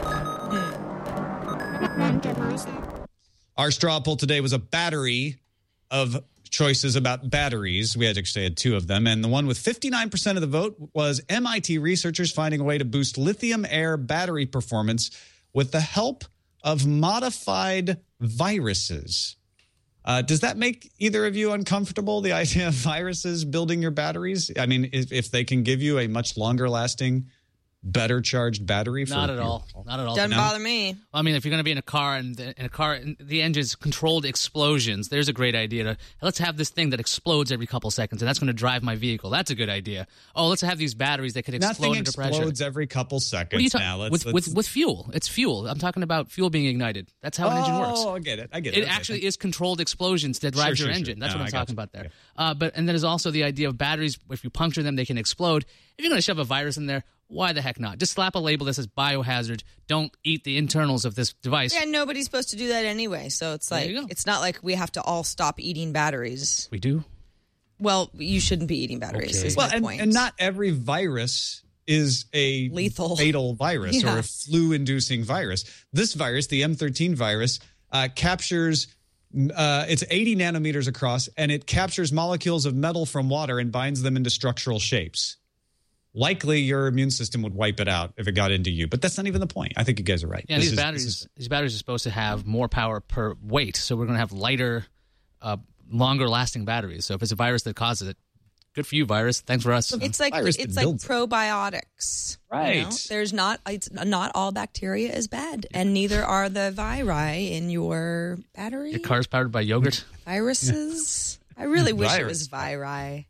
Our straw poll today was a battery of choices about batteries. We actually had two of them. And the one with fifty-nine percent of the vote was M I T researchers finding a way to boost lithium-air battery performance with the help of modified viruses. Uh, does that make either of you uncomfortable, the idea of viruses building your batteries? I mean, if, if they can give you a much longer-lasting, better charged battery? For Not at your, all. Not at all. Doesn't No. bother me. I mean, if you're going to be in a car and the, in a car, and the engine's controlled explosions, there's a great idea to let's have this thing that explodes every couple seconds, and that's going to drive my vehicle. That's a good idea. Oh, let's have these batteries that could explode Nothing under pressure. explodes every couple seconds. What are you now. talking Let's, with, let's, with with fuel? It's fuel. I'm talking about fuel being ignited. That's how an engine works. Oh, I get it. I get it. It Okay, actually thank- is controlled explosions that drive Sure, your sure, engine. sure. That's No, what I I'm got talking you. about there. Okay. Uh, but and then there's also the idea of batteries. If you puncture them, they can explode. If you're going to shove a virus in there, why the heck not? Just slap a label that says biohazard. Don't eat the internals of this device. Yeah, nobody's supposed to do that anyway. So it's There like you go. it's not like we have to all stop eating batteries. We do. Well, you shouldn't be eating batteries. Okay. Is Well, my and, point. and not every virus is a Lethal. fatal virus Yeah. or a flu-inducing virus. This virus, the M thirteen virus, uh, captures, uh, it's eighty nanometers across, and it captures molecules of metal from water and binds them into structural shapes. Likely, your immune system would wipe it out if it got into you, but that's not even the point. I think you guys are right. Yeah, This these is- batteries. this is- These batteries are supposed to have more power per weight, so we're going to have lighter, uh, longer-lasting batteries. So if it's a virus that causes it, good for you, virus. Thanks for us. It's like virus it's that like builds it. probiotics. you know? Right. There's not it's not all bacteria is bad, and neither are the viri in your battery. Your car's powered by yogurt. Viruses. I really wish it Virus. was viri.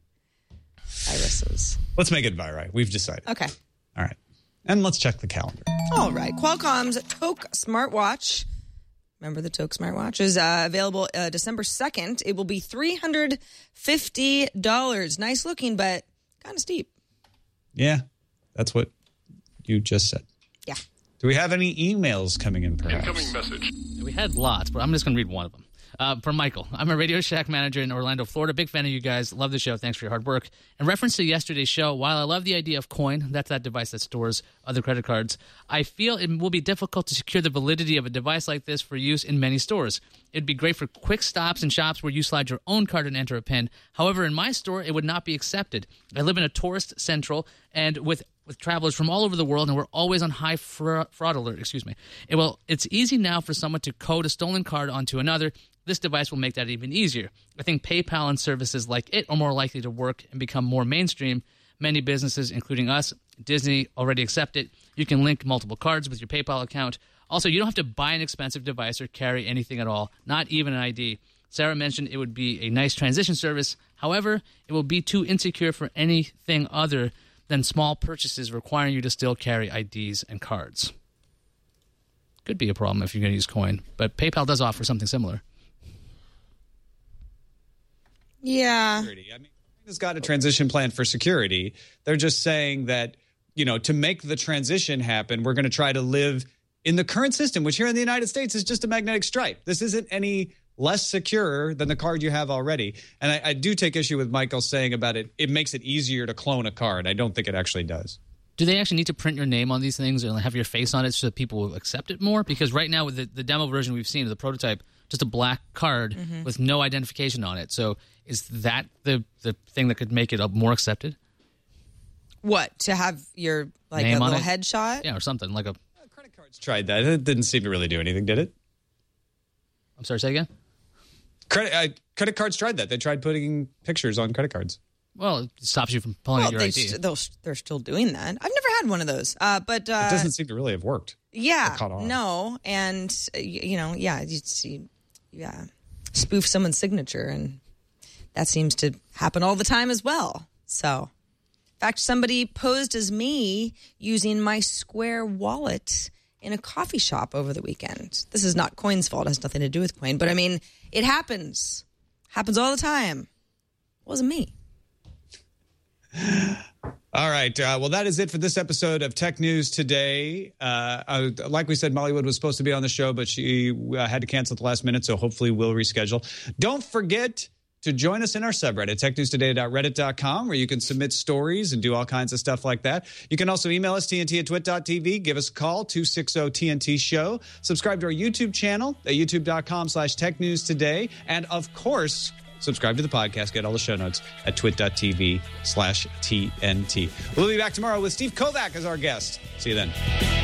Viruses. Let's make it viri. We've decided. Okay. All right. And let's check the calendar. All right. Qualcomm's Toque smartwatch. Remember the Toque smartwatch is uh, available uh, December second. It will be three hundred fifty dollars. Nice looking, but kind of steep. Yeah, that's what you just said. Yeah. Do we have any emails coming in, perhaps? Incoming message. We had lots, but I'm just going to read one of them. Uh, from Michael. I'm a Radio Shack manager in Orlando, Florida. Big fan of you guys. Love the show. Thanks for your hard work. In reference to yesterday's show, while I love the idea of Coin, that's that device that stores other credit cards, I feel it will be difficult to secure the validity of a device like this for use in many stores. It'd be great for quick stops and shops where you slide your own card and enter a PIN. However, in my store, it would not be accepted. I live in a tourist central and with with travelers from all over the world, and we're always on high fra- fraud alert. Excuse me. It, well, it's easy now for someone to code a stolen card onto another. This device will make that even easier. I think PayPal and services like it are more likely to work and become more mainstream. Many businesses, including us, Disney, already accept it. You can link multiple cards with your PayPal account. Also, you don't have to buy an expensive device or carry anything at all, not even an I D. Sarah mentioned it would be a nice transition service. However, it will be too insecure for anything other than small purchases requiring you to still carry I Ds and cards. Could be a problem if you're going to use Coin, but PayPal does offer something similar. Yeah. Security. I mean, has got a transition plan for security. They're just saying that, you know, to make the transition happen, we're going to try to live in the current system, which here in the United States is just a magnetic stripe. This isn't any less secure than the card you have already. And I, I do take issue with Michael saying about it, it makes it easier to clone a card. I don't think it actually does. Do they actually need to print your name on these things and have your face on it so that people will accept it more? Because right now with the, the demo version we've seen of the prototype, just a black card Mm-hmm. with no identification on it. So is that the, the thing that could make it more accepted? What, to have your like Name a on little it? headshot? Yeah, or something like a... Credit cards tried that. It didn't seem to really do anything, did it? I'm sorry, say again? Credit, uh, credit cards tried that. They tried putting pictures on credit cards. Well, it stops you from pulling Well, out your they I D. st- they'll- they're still doing that. I've never had one of those. Uh, but uh, It doesn't seem to really have worked. yeah, caught on. no, and uh, you, you know, yeah, you see, yeah, spoof someone's signature, and that seems to happen all the time as well. So, in fact, somebody posed as me using my Square wallet in a coffee shop over the weekend. This is not Coin's fault; it has nothing to do with Coin, but I mean, it happens, happens all the time. It wasn't me. All right. Uh, well, that is it for this episode of Tech News Today. Uh, uh, like we said, Molly Wood was supposed to be on the show, but she uh, had to cancel at the last minute, so hopefully we'll reschedule. Don't forget to join us in our subreddit, tech news today dot reddit dot com, where you can submit stories and do all kinds of stuff like that. You can also email us, T N T at twit dot T V. Give us a call, two six zero T N T show. Subscribe to our YouTube channel at youtube dot com slash tech news today. And, of course, subscribe to the podcast. Get all the show notes at twit dot T V slash T N T. We'll be back tomorrow with Steve Kovac as our guest. See you then.